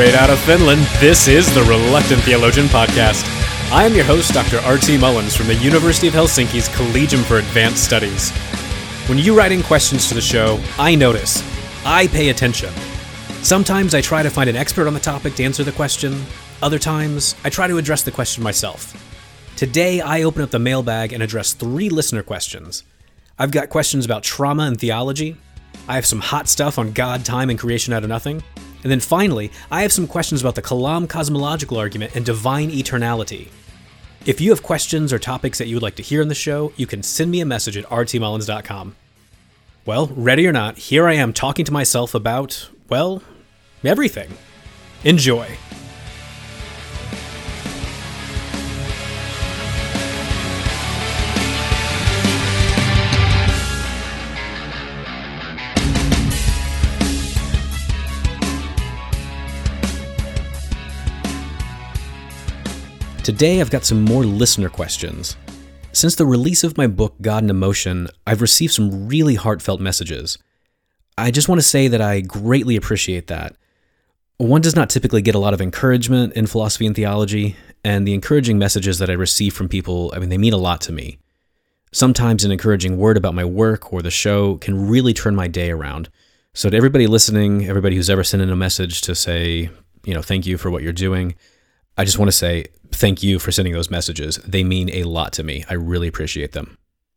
Straight out of Finland, this is the Reluctant Theologian Podcast. I am your host, Dr. R.T. Mullins from the University of Helsinki's Collegium for Advanced Studies. When you write in questions to the show, I notice. I pay attention. Sometimes I try to find an expert on the topic to answer the question. Other times, I try to address the question myself. Today, I open up the mailbag and address 3 listener questions. I've got questions about trauma and theology. I have some hot stuff on God, time, and creation out of nothing. And then finally, I have some questions about the Kalam cosmological argument and divine eternality. If you have questions or topics that you would like to hear on the show, you can send me a message at rtmullins.com. Well, ready or not, here I am talking to myself about, well, everything. Enjoy. Today I've got some more listener questions. Since the release of my book, God and Emotion, I've received some really heartfelt messages. I just want to say that I greatly appreciate that. One does not typically get a lot of encouragement in philosophy and theology, and the encouraging messages that I receive from people, they mean a lot to me. Sometimes an encouraging word about my work or the show can really turn my day around. So to everybody listening, everybody who's ever sent in a message to say, thank you for what you're doing, I just want to say thank you for sending those messages. They mean a lot to me. I really appreciate them.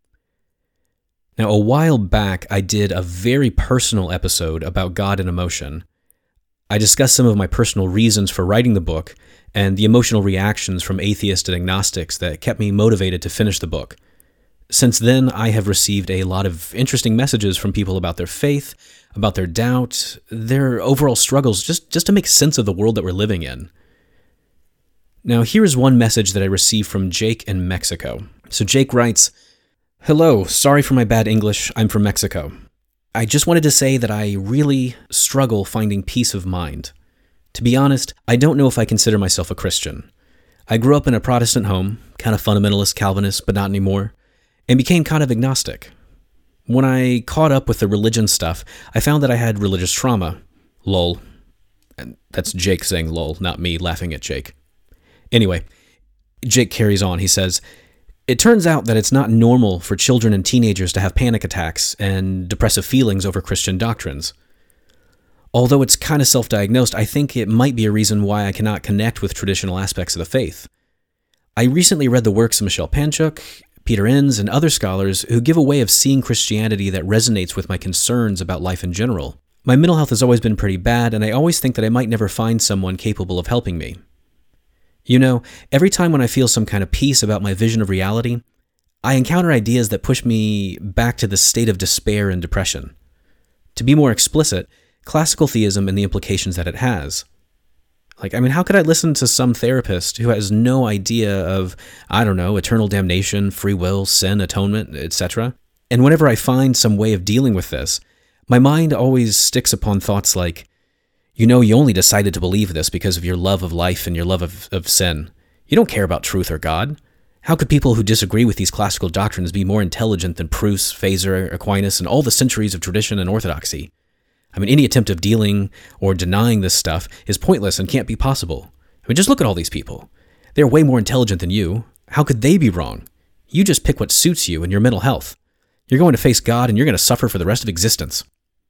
Now, a while back, I did a very personal episode about God and emotion. I discussed some of my personal reasons for writing the book and the emotional reactions from atheists and agnostics that kept me motivated to finish the book. Since then, I have received a lot of interesting messages from people about their faith, about their doubt, their overall struggles, just to make sense of the world that we're living in. Now, here is one message that I received from Jake in Mexico. So Jake writes, "Hello, sorry for my bad English, I'm from Mexico. I just wanted to say that I really struggle finding peace of mind. To be honest, I don't know if I consider myself a Christian. I grew up in a Protestant home, kind of fundamentalist Calvinist, but not anymore, and became kind of agnostic. When I caught up with the religion stuff, I found that I had religious trauma. Lol." And that's Jake saying lol, not me laughing at Jake. Anyway, Jake carries on. He says, "It turns out that it's not normal for children and teenagers to have panic attacks and depressive feelings over Christian doctrines. Although it's kind of self-diagnosed, I think it might be a reason why I cannot connect with traditional aspects of the faith. I recently read the works of Michelle Panchuk, Peter Enns, and other scholars who give a way of seeing Christianity that resonates with my concerns about life in general. My mental health has always been pretty bad, and I always think that I might never find someone capable of helping me. Every time when I feel some kind of peace about my vision of reality, I encounter ideas that push me back to the state of despair and depression. To be more explicit, classical theism and the implications that it has. How could I listen to some therapist who has no idea of, eternal damnation, free will, sin, atonement, etc.? And whenever I find some way of dealing with this, my mind always sticks upon thoughts like, you only decided to believe this because of your love of life and your love of sin. You don't care about truth or God. How could people who disagree with these classical doctrines be more intelligent than Proust, Phaser, Aquinas, and all the centuries of tradition and orthodoxy? Any attempt of dealing or denying this stuff is pointless and can't be possible. Just look at all these people. They're way more intelligent than you. How could they be wrong? You just pick what suits you and your mental health. You're going to face God and you're going to suffer for the rest of existence."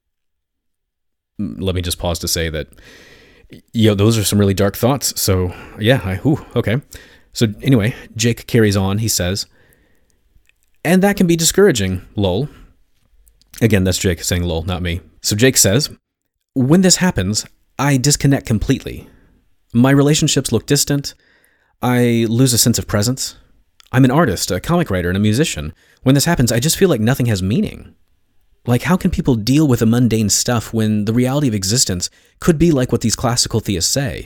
Let me just pause to say that, those are some really dark thoughts. So, okay. So anyway, Jake carries on. He says, "And that can be discouraging, lol." Again, that's Jake saying lol, not me. So Jake says, "When this happens, I disconnect completely. My relationships look distant. I lose a sense of presence. I'm an artist, a comic writer, and a musician. When this happens, I just feel like nothing has meaning. How can people deal with the mundane stuff when the reality of existence could be like what these classical theists say?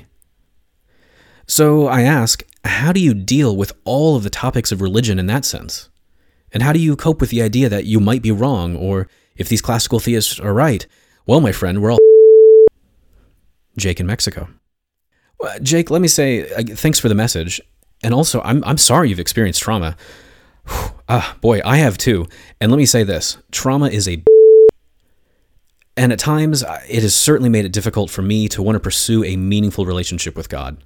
So I ask, how do you deal with all of the topics of religion in that sense? And how do you cope with the idea that you might be wrong, or if these classical theists are right, well, my friend, we're all..." Jake in Mexico. Well, Jake, let me say, thanks for the message. And also, I'm sorry you've experienced trauma. Boy, I have too. And let me say this, trauma is a And at times, it has certainly made it difficult for me to want to pursue a meaningful relationship with God.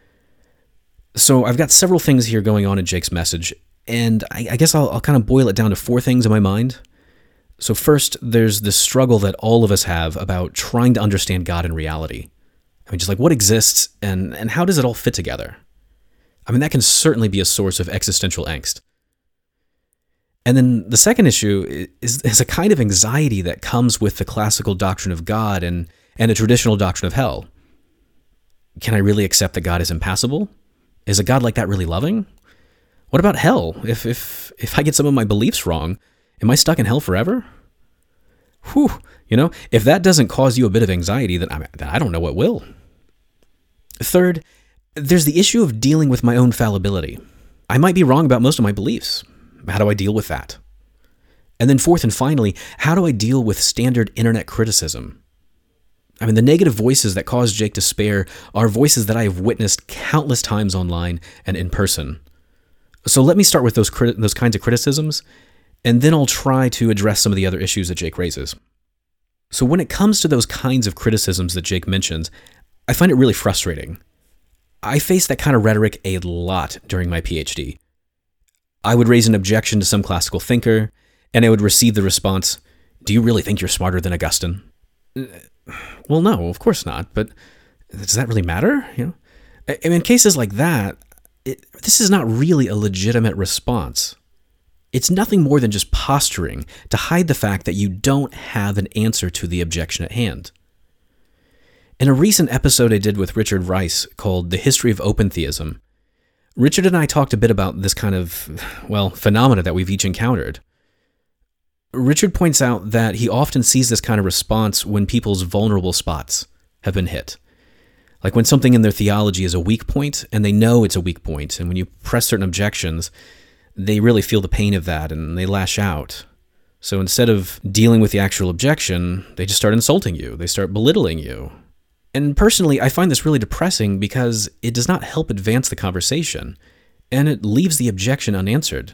So I've got several things here going on in Jake's message, and I guess I'll kind of boil it down to 4 things in my mind. So first, there's this struggle that all of us have about trying to understand God in reality. I mean, just like what exists and how does it all fit together? I mean, that can certainly be a source of existential angst. And then the second issue is a kind of anxiety that comes with the classical doctrine of God and a traditional doctrine of hell. Can I really accept that God is impassible? Is a God like that really loving? What about hell? If I get some of my beliefs wrong, am I stuck in hell forever? Whew, if that doesn't cause you a bit of anxiety, then I don't know what will. Third, there's the issue of dealing with my own fallibility. I might be wrong about most of my beliefs. How do I deal with that? And then fourth and finally, how do I deal with standard internet criticism? I mean, the negative voices that cause Jake despair are voices that I have witnessed countless times online and in person. So let me start with those kinds of criticisms, and then I'll try to address some of the other issues that Jake raises. So when it comes to those kinds of criticisms that Jake mentions, I find it really frustrating. I faced that kind of rhetoric a lot during my PhD. I would raise an objection to some classical thinker, and I would receive the response, "Do you really think you're smarter than Augustine?" Well, no, of course not, but does that really matter? I mean, in cases like that, this is not really a legitimate response. It's nothing more than just posturing to hide the fact that you don't have an answer to the objection at hand. In a recent episode I did with Richard Rice called The History of Open Theism, Richard and I talked a bit about this kind of, phenomena that we've each encountered. Richard points out that he often sees this kind of response when people's vulnerable spots have been hit. Like when something in their theology is a weak point, and they know it's a weak point, and when you press certain objections, they really feel the pain of that, and they lash out. So instead of dealing with the actual objection, they just start insulting you, they start belittling you. And personally, I find this really depressing because it does not help advance the conversation, and it leaves the objection unanswered.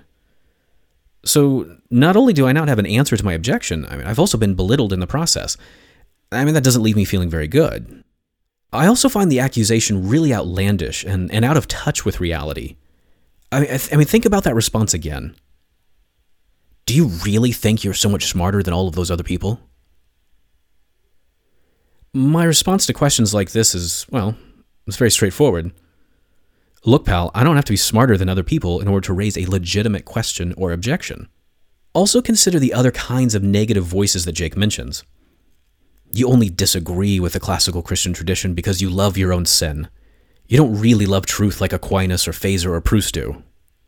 So not only do I not have an answer to my objection, I've also been belittled in the process. That doesn't leave me feeling very good. I also find the accusation really outlandish and out of touch with reality. Think about that response again. Do you really think you're so much smarter than all of those other people? My response to questions like this is, it's very straightforward. Look, pal, I don't have to be smarter than other people in order to raise a legitimate question or objection. Also consider the other kinds of negative voices that Jake mentions. You only disagree with the classical Christian tradition because you love your own sin. You don't really love truth like Aquinas or Phaser or Proust do.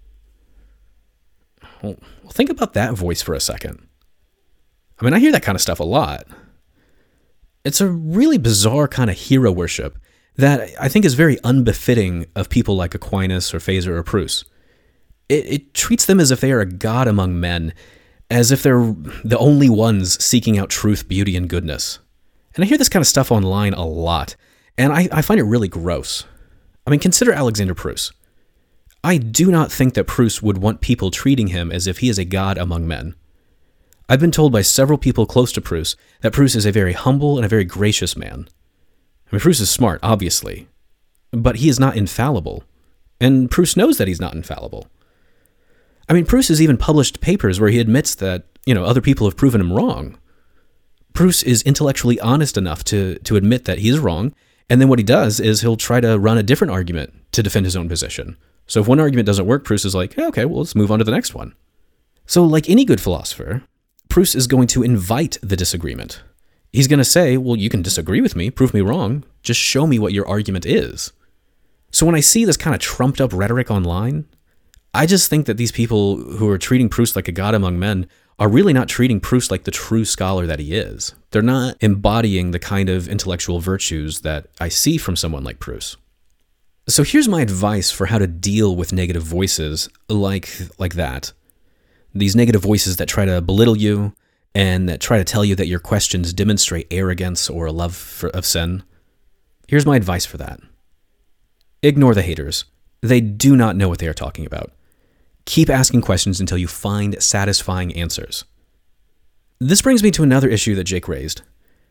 Well, think about that voice for a second. I hear that kind of stuff a lot. It's a really bizarre kind of hero worship that I think is very unbefitting of people like Aquinas or Phaser or Proust. It treats them as if they are a god among men, as if they're the only ones seeking out truth, beauty, and goodness. And I hear this kind of stuff online a lot, and I find it really gross. Consider Alexander Proust. I do not think that Proust would want people treating him as if he is a god among men. I've been told by several people close to Proust that Proust is a very humble and a very gracious man. Proust is smart, obviously, but he is not infallible, and Proust knows that he's not infallible. Proust has even published papers where he admits that, other people have proven him wrong. Proust is intellectually honest enough to admit that he's wrong, and then what he does is he'll try to run a different argument to defend his own position. So if one argument doesn't work, Proust is like, okay, well, let's move on to the next one. So like any good philosopher, Proust is going to invite the disagreement. He's going to say, well, you can disagree with me, prove me wrong, just show me what your argument is. So when I see this kind of trumped up rhetoric online, I just think that these people who are treating Proust like a god among men are really not treating Proust like the true scholar that he is. They're not embodying the kind of intellectual virtues that I see from someone like Proust. So here's my advice for how to deal with negative voices like that. These negative voices that try to belittle you and that try to tell you that your questions demonstrate arrogance or a love of sin. Here's my advice for that. Ignore the haters. They do not know what they are talking about. Keep asking questions until you find satisfying answers. This brings me to another issue that Jake raised.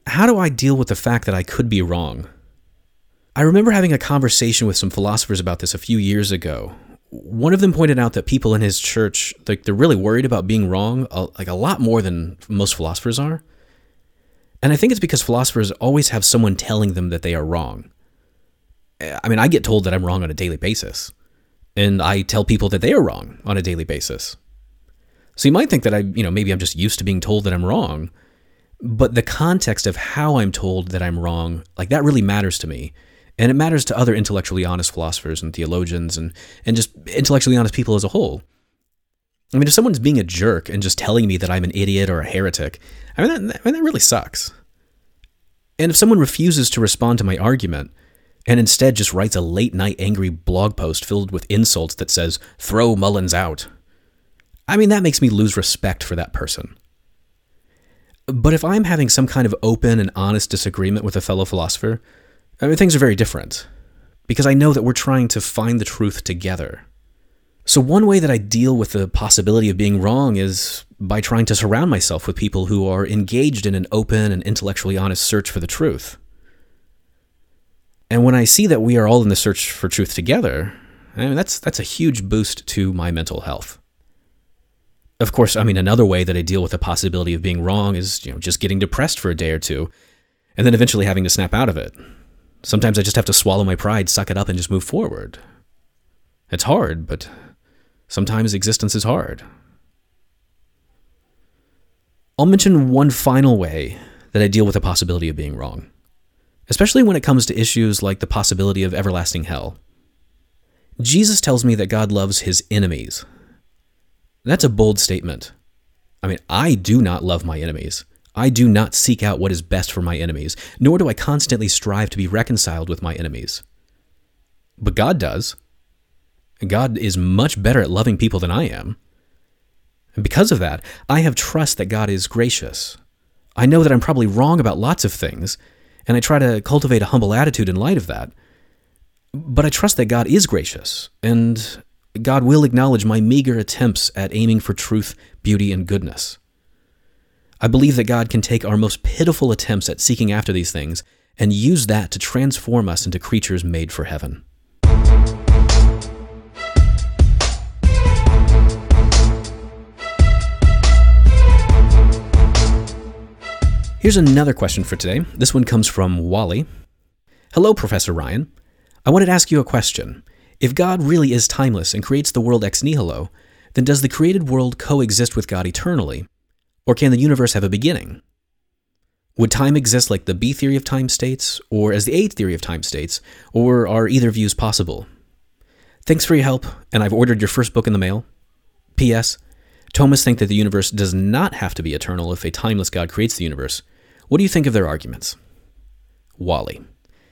how do I deal with the fact that I could be wrong? I remember having a conversation with some philosophers about this a few years ago. One of them pointed out that people in his church, they're really worried about being wrong, a lot more than most philosophers are. And I think it's because philosophers always have someone telling them that they are wrong. I mean, I get told that I'm wrong on a daily basis, and I tell people that they are wrong on a daily basis. So you might think that maybe I'm just used to being told that I'm wrong, but the context of how I'm told that I'm wrong, that really matters to me. And it matters to other intellectually honest philosophers and theologians and just intellectually honest people as a whole. I mean, if someone's being a jerk and just telling me that I'm an idiot or a heretic, that really sucks. And if someone refuses to respond to my argument and instead just writes a late-night angry blog post filled with insults that says, "Throw Mullins out," that makes me lose respect for that person. But if I'm having some kind of open and honest disagreement with a fellow philosopher, things are very different, because I know that we're trying to find the truth together. So one way that I deal with the possibility of being wrong is by trying to surround myself with people who are engaged in an open and intellectually honest search for the truth. And when I see that we are all in the search for truth together, that's a huge boost to my mental health. Of course, another way that I deal with the possibility of being wrong is, just getting depressed for a day or two, and then eventually having to snap out of it. Sometimes I just have to swallow my pride, suck it up, and just move forward. It's hard, but sometimes existence is hard. I'll mention one final way that I deal with the possibility of being wrong, especially when it comes to issues like the possibility of everlasting hell. Jesus tells me that God loves his enemies. That's a bold statement. I do not love my enemies. I do not seek out what is best for my enemies, nor do I constantly strive to be reconciled with my enemies. But God does. God is much better at loving people than I am. And because of that, I have trust that God is gracious. I know that I'm probably wrong about lots of things, and I try to cultivate a humble attitude in light of that. But I trust that God is gracious, and God will acknowledge my meager attempts at aiming for truth, beauty, and goodness. I believe that God can take our most pitiful attempts at seeking after these things and use that to transform us into creatures made for heaven. Here's another question for today. This one comes from Wally. Hello, Professor Ryan. I wanted to ask you a question. If God really is timeless and creates the world ex nihilo, then does the created world coexist with God eternally? Or can the universe have a beginning? Would time exist like the B theory of time states, or as the A theory of time states, or are either views possible? Thanks for your help, and I've ordered your first book in the mail. P.S. Thomists think that the universe does not have to be eternal if a timeless God creates the universe. What do you think of their arguments? Wally.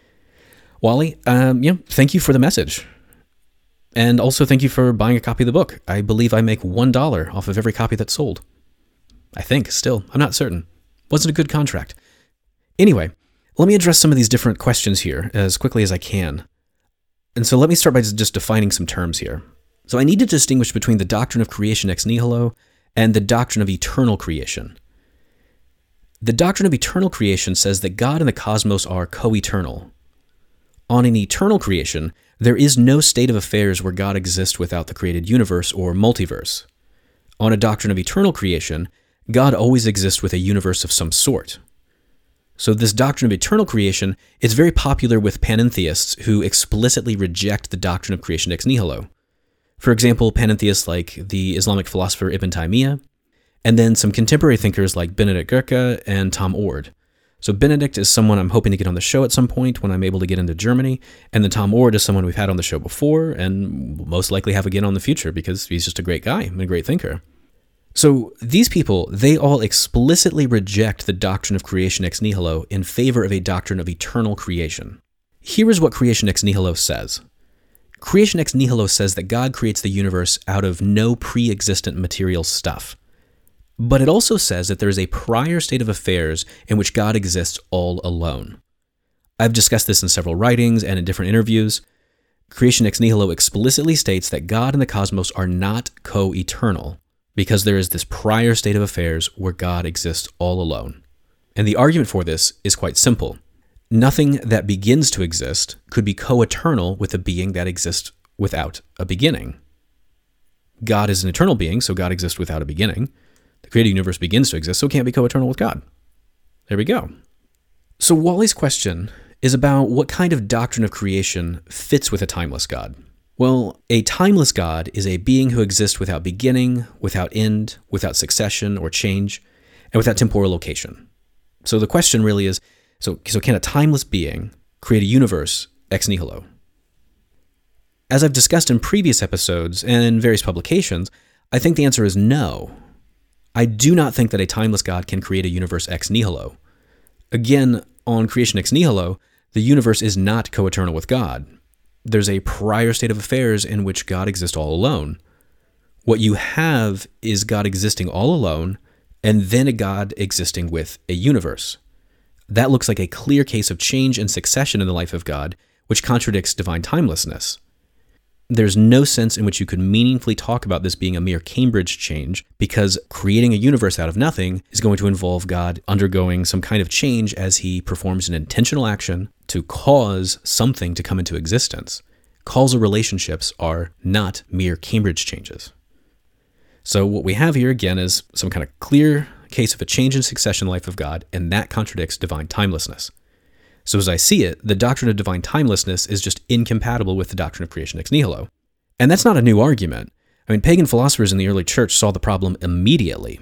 Thank you for the message. And also thank you for buying a copy of the book. I believe I make $1 off of every copy that's sold. I think, still. I'm not certain. Wasn't a good contract. Anyway, let me address some of these different questions here as quickly as I can. And so let me start by just defining some terms here. So I need to distinguish between the doctrine of creation ex nihilo and the doctrine of eternal creation. The doctrine of eternal creation says that God and the cosmos are co-eternal. On an eternal creation, there is no state of affairs where God exists without the created universe or multiverse. On a doctrine of eternal creation, God always exists with a universe of some sort. So this doctrine of eternal creation is very popular with panentheists who explicitly reject the doctrine of creation ex nihilo. For example, panentheists like the Islamic philosopher Ibn Taymiyyah, and then some contemporary thinkers like Benedict Gurke and Tom Oord. So Benedict is someone I'm hoping to get on the show at some point when I'm able to get into Germany, and then Tom Oord is someone we've had on the show before and will most likely have again on the future because he's just a great guy and a great thinker. So these people, they all explicitly reject the doctrine of creation ex nihilo in favor of a doctrine of eternal creation. Here is what creation ex nihilo says. Creation ex nihilo says that God creates the universe out of no pre-existent material stuff. But it also says that there is a prior state of affairs in which God exists all alone. I've discussed this in several writings and in different interviews. Creation ex nihilo explicitly states that God and the cosmos are not co-eternal, because there is this prior state of affairs where God exists all alone. And the argument for this is quite simple. Nothing that begins to exist could be co-eternal with a being that exists without a beginning. God is an eternal being, so God exists without a beginning. The created universe begins to exist, so it can't be co-eternal with God. There we go. So Wally's question is about what kind of doctrine of creation fits with a timeless God. Well, a timeless God is a being who exists without beginning, without end, without succession or change, and without temporal location. So the question really is, so can a timeless being create a universe ex nihilo? As I've discussed in previous episodes and in various publications, I think the answer is no. I do not think that a timeless God can create a universe ex nihilo. Again, on creation ex nihilo, the universe is not co-eternal with God. There's a prior state of affairs in which God exists all alone. What you have is God existing all alone, and then a God existing with a universe. That looks like a clear case of change and succession in the life of God, which contradicts divine timelessness. There's no sense in which you could meaningfully talk about this being a mere Cambridge change, because creating a universe out of nothing is going to involve God undergoing some kind of change as he performs an intentional action to cause something to come into existence. Causal relationships are not mere Cambridge changes. So what we have here again is some kind of clear case of a change in succession life of God, and that contradicts divine timelessness. So as I see it, the doctrine of divine timelessness is just incompatible with the doctrine of creation ex nihilo. And that's not a new argument. I mean, pagan philosophers in the early church saw the problem immediately.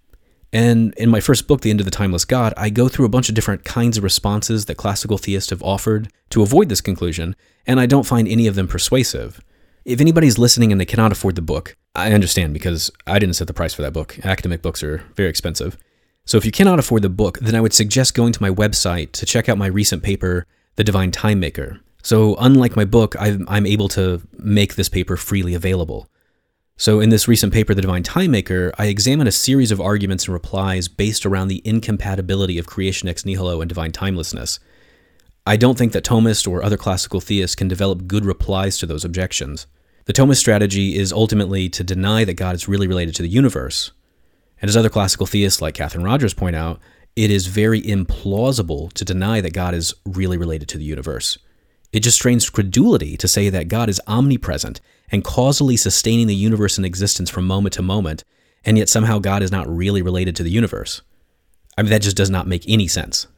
And in my first book, The End of the Timeless God, I go through a bunch of different kinds of responses that classical theists have offered to avoid this conclusion, and I don't find any of them persuasive. If anybody's listening and they cannot afford the book, I understand, because I didn't set the price for that book. Academic books are very expensive. So if you cannot afford the book, then I would suggest going to my website to check out my recent paper, The Divine Time Maker. So unlike my book, I'm able to make this paper freely available. So in this recent paper, The Divine Time Maker, I examine a series of arguments and replies based around the incompatibility of creation ex nihilo and divine timelessness. I don't think that Thomists or other classical theists can develop good replies to those objections. The Thomist strategy is ultimately to deny that God is really related to the universe. And as other classical theists like Catherine Rogers point out, it is very implausible to deny that God is really related to the universe. It just strains credulity to say that God is omnipresent and causally sustaining the universe in existence from moment to moment, and yet somehow God is not really related to the universe. I mean, that just does not make any sense.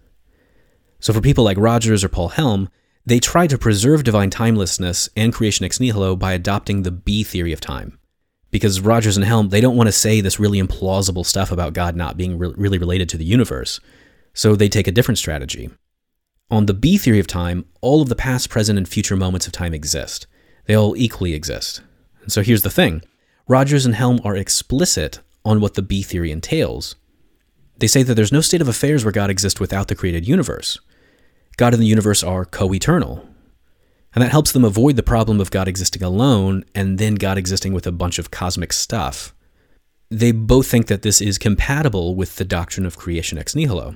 So for people like Rogers or Paul Helm, they try to preserve divine timelessness and creation ex nihilo by adopting the B theory of time. Because Rogers and Helm, they don't want to say this really implausible stuff about God not being really related to the universe, so they take a different strategy. On the B theory of time, all of the past, present, and future moments of time exist. They all equally exist. And so here's the thing. Rogers and Helm are explicit on what the B theory entails. They say that there's no state of affairs where God exists without the created universe. God and the universe are co-eternal. And that helps them avoid the problem of God existing alone and then God existing with a bunch of cosmic stuff. They both think that this is compatible with the doctrine of creation ex nihilo.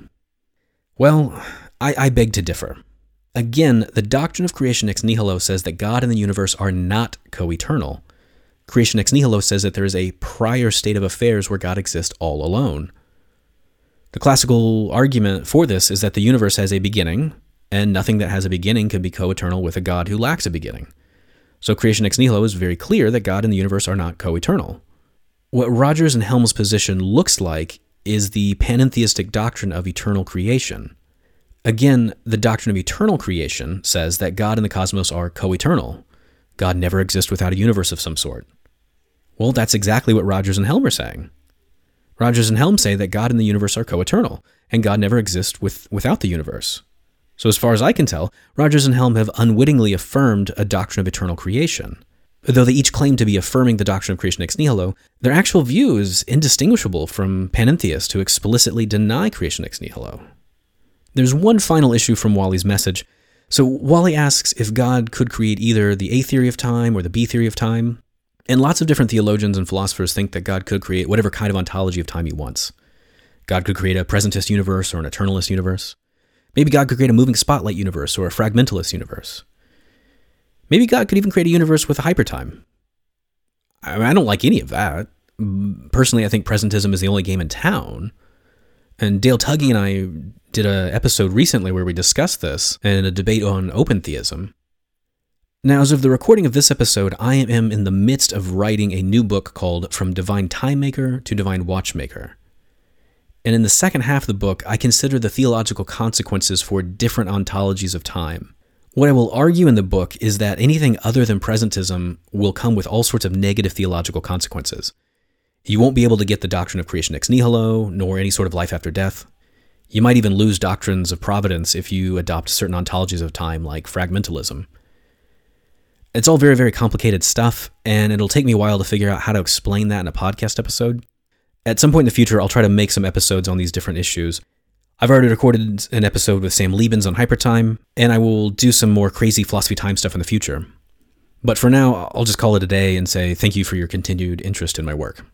Well, I beg to differ. Again, the doctrine of creation ex nihilo says that God and the universe are not co-eternal. Creation ex nihilo says that there is a prior state of affairs where God exists all alone. The classical argument for this is that the universe has a beginning, and nothing that has a beginning can be co-eternal with a God who lacks a beginning. So creation ex nihilo is very clear that God and the universe are not co-eternal. What Rogers and Helm's position looks like is the panentheistic doctrine of eternal creation. Again, the doctrine of eternal creation says that God and the cosmos are co-eternal. God never exists without a universe of some sort. Well, that's exactly what Rogers and Helm are saying. Rogers and Helm say that God and the universe are co-eternal, and God never exists without the universe. So as far as I can tell, Rogers and Helm have unwittingly affirmed a doctrine of eternal creation. Though they each claim to be affirming the doctrine of creation ex nihilo, their actual view is indistinguishable from panentheists who explicitly deny creation ex nihilo. There's one final issue from Wally's message. So Wally asks if God could create either the A theory of time or the B theory of time. And lots of different theologians and philosophers think that God could create whatever kind of ontology of time he wants. God could create a presentist universe or an eternalist universe. Maybe God could create a moving spotlight universe or a fragmentalist universe. Maybe God could even create a universe with a hypertime. I don't like any of that. Personally, I think presentism is the only game in town. And Dale Tuggy and I did an episode recently where we discussed this and a debate on open theism. Now, as of the recording of this episode, I am in the midst of writing a new book called From Divine Time Maker to Divine Watchmaker. And in the second half of the book, I consider the theological consequences for different ontologies of time. What I will argue in the book is that anything other than presentism will come with all sorts of negative theological consequences. You won't be able to get the doctrine of creation ex nihilo, nor any sort of life after death. You might even lose doctrines of providence if you adopt certain ontologies of time, like fragmentalism. It's all very, very complicated stuff, and it'll take me a while to figure out how to explain that in a podcast episode. At some point in the future, I'll try to make some episodes on these different issues. I've already recorded an episode with Sam Liebens on hypertime, and I will do some more crazy philosophy time stuff in the future. But for now, I'll just call it a day and say thank you for your continued interest in my work.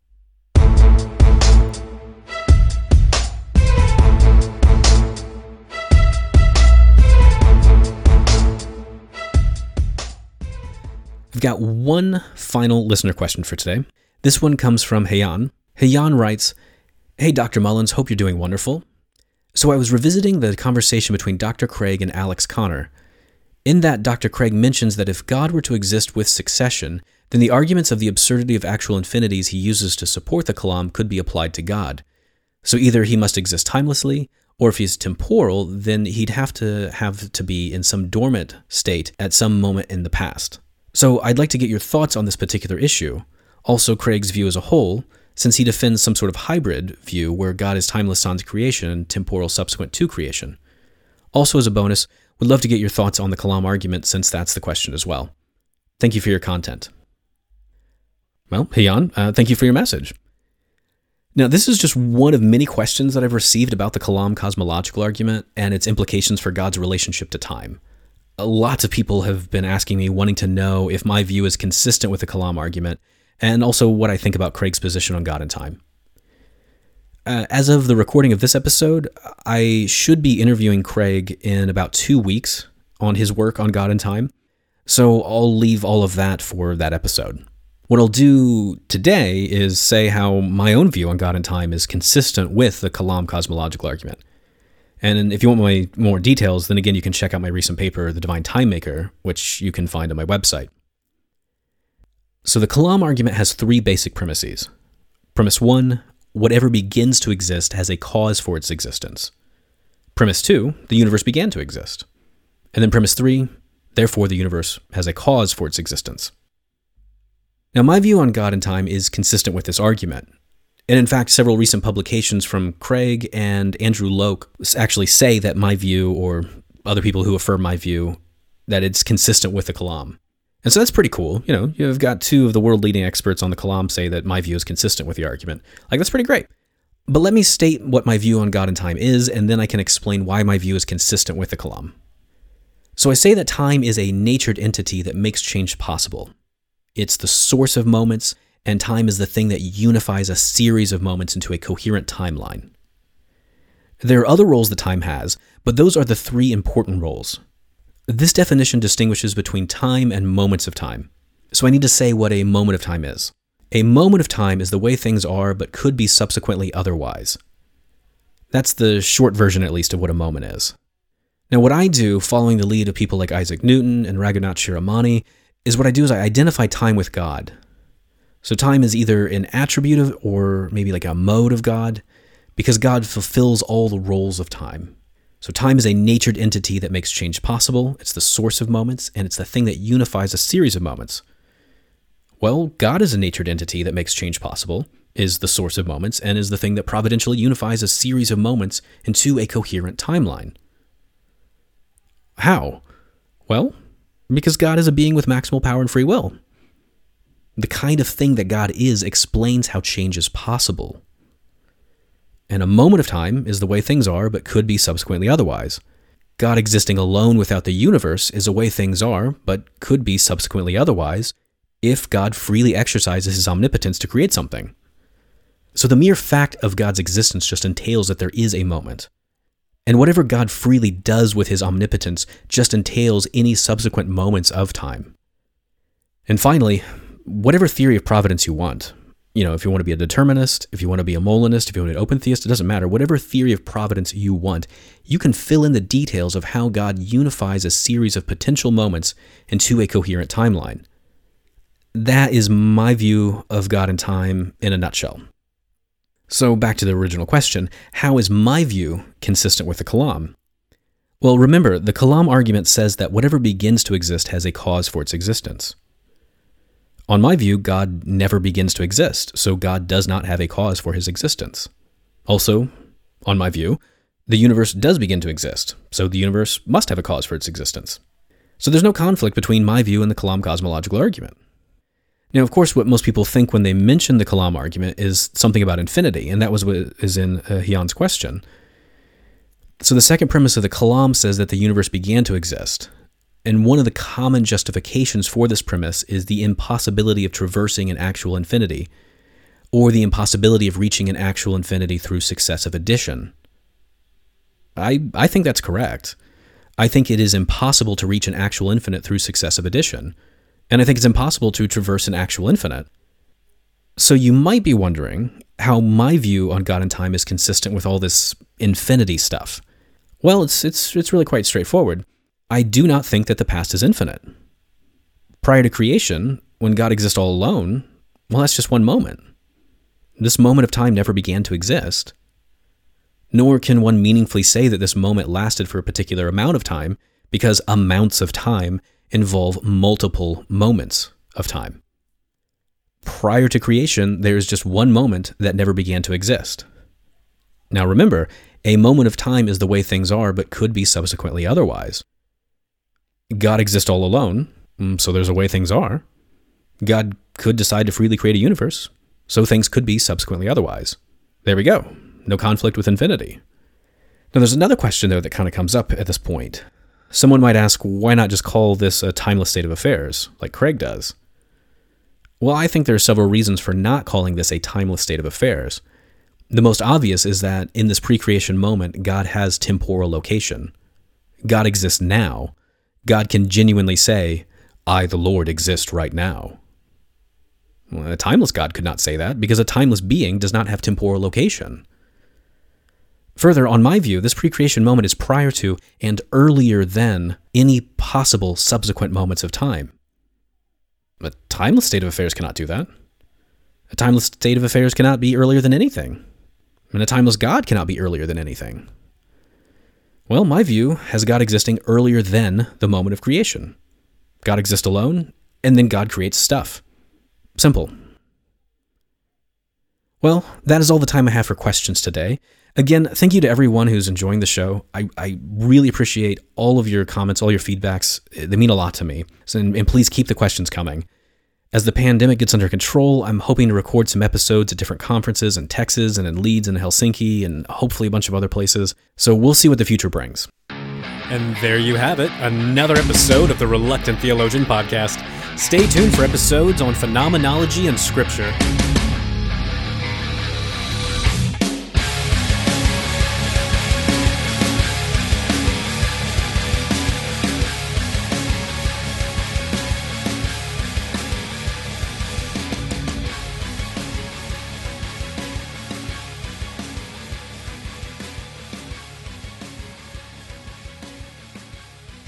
I've got one final listener question for today. This one comes from Heian. Heian writes, "Hey Dr. Mullins, hope you're doing wonderful. So I was revisiting the conversation between Dr. Craig and Alex Connor. In that, Dr. Craig mentions that if God were to exist with succession, then the arguments of the absurdity of actual infinities he uses to support the Kalam could be applied to God. So either he must exist timelessly, or if he's temporal, then he'd have to be in some dormant state at some moment in the past. So I'd like to get your thoughts on this particular issue. Also Craig's view as a whole, since he defends some sort of hybrid view where God is timeless sans creation and temporal subsequent to creation. Also as a bonus, would love to get your thoughts on the Kalam argument since that's the question as well. Thank you for your content." Well, Heian, thank you for your message. Now, this is just one of many questions that I've received about the Kalam cosmological argument and its implications for God's relationship to time. Lots of people have been asking me, wanting to know if my view is consistent with the Kalam argument, and also what I think about Craig's position on God and time. As of the recording of this episode, I should be interviewing Craig in about 2 weeks on his work on God and time, so I'll leave all of that for that episode. What I'll do today is say how my own view on God and time is consistent with the Kalam cosmological argument. And if you want more details, then again, you can check out my recent paper, The Divine Time Maker, which you can find on my website. So the Kalam argument has 3 basic premises. Premise 1, whatever begins to exist has a cause for its existence. Premise 2, the universe began to exist. And then premise 3, therefore the universe has a cause for its existence. Now my view on God and time is consistent with this argument. And in fact, several recent publications from Craig and Andrew Loke actually say that my view, or other people who affirm my view, that it's consistent with the Kalam. And so that's pretty cool. You know, you've got 2 of the world-leading experts on the Kalam say that my view is consistent with the argument. Like, that's pretty great. But let me state what my view on God and time is, and then I can explain why my view is consistent with the Kalam. So I say that time is a natured entity that makes change possible. It's the source of moments, and time is the thing that unifies a series of moments into a coherent timeline. There are other roles that time has, but those are the 3 important roles. This definition distinguishes between time and moments of time. So I need to say what a moment of time is. A moment of time is the way things are, but could be subsequently otherwise. That's the short version, at least, of what a moment is. Now, what I do, following the lead of people like Isaac Newton and Raghunath Shiramani, is I identify time with God. So time is either an attribute of, or maybe like a mode of God, because God fulfills all the roles of time. So time is a natured entity that makes change possible, it's the source of moments, and it's the thing that unifies a series of moments. Well, God is a natured entity that makes change possible, is the source of moments, and is the thing that providentially unifies a series of moments into a coherent timeline. How? Well, because God is a being with maximal power and free will. The kind of thing that God is explains how change is possible. And a moment of time is the way things are, but could be subsequently otherwise. God existing alone without the universe is the way things are, but could be subsequently otherwise, if God freely exercises his omnipotence to create something. So the mere fact of God's existence just entails that there is a moment. And whatever God freely does with his omnipotence just entails any subsequent moments of time. And finally, whatever theory of providence you want, If you want to be a determinist, if you want to be a Molinist, if you want to be an open theist, it doesn't matter. Whatever theory of providence you want, you can fill in the details of how God unifies a series of potential moments into a coherent timeline. That is my view of God and time in a nutshell. So back to the original question, how is my view consistent with the Kalam? Well, remember, the Kalam argument says that whatever begins to exist has a cause for its existence. On my view, God never begins to exist, so God does not have a cause for his existence. Also, on my view, the universe does begin to exist, so the universe must have a cause for its existence. So there's no conflict between my view and the Kalam cosmological argument. Now, of course, what most people think when they mention the Kalam argument is something about infinity, and that was what is in Hyun's question. So the second premise of the Kalam says that the universe began to exist. And one of the common justifications for this premise is the impossibility of traversing an actual infinity, or the impossibility of reaching an actual infinity through successive addition. I think that's correct. I think it is impossible to reach an actual infinite through successive addition, and I think it's impossible to traverse an actual infinite. So you might be wondering how my view on God and time is consistent with all this infinity stuff. Well, it's really quite straightforward. I do not think that the past is infinite. Prior to creation, when God exists all alone, well, that's just one moment. This moment of time never began to exist. Nor can one meaningfully say that this moment lasted for a particular amount of time, because amounts of time involve multiple moments of time. Prior to creation, there is just one moment that never began to exist. Now remember, a moment of time is the way things are, but could be subsequently otherwise. God exists all alone, so there's a way things are. God could decide to freely create a universe, so things could be subsequently otherwise. There we go. No conflict with infinity. Now there's another question there that kind of comes up at this point. Someone might ask, why not just call this a timeless state of affairs, like Craig does? Well, I think there are several reasons for not calling this a timeless state of affairs. The most obvious is that in this pre-creation moment, God has temporal location. God exists now. God can genuinely say, I, the Lord, exist right now. Well, a timeless God could not say that, because a timeless being does not have temporal location. Further, on my view, this pre-creation moment is prior to and earlier than any possible subsequent moments of time. A timeless state of affairs cannot do that. A timeless state of affairs cannot be earlier than anything. And a timeless God cannot be earlier than anything. Well, my view has God existing earlier than the moment of creation. God exists alone, and then God creates stuff. Simple. Well, that is all the time I have for questions today. Again, thank you to everyone who's enjoying the show. I really appreciate all of your comments, all your feedbacks. They mean a lot to me. And please keep the questions coming. As the pandemic gets under control, I'm hoping to record some episodes at different conferences in Texas and in Leeds and Helsinki and hopefully a bunch of other places. So we'll see what the future brings. And there you have it, another episode of the Reluctant Theologian podcast. Stay tuned for episodes on phenomenology and scripture.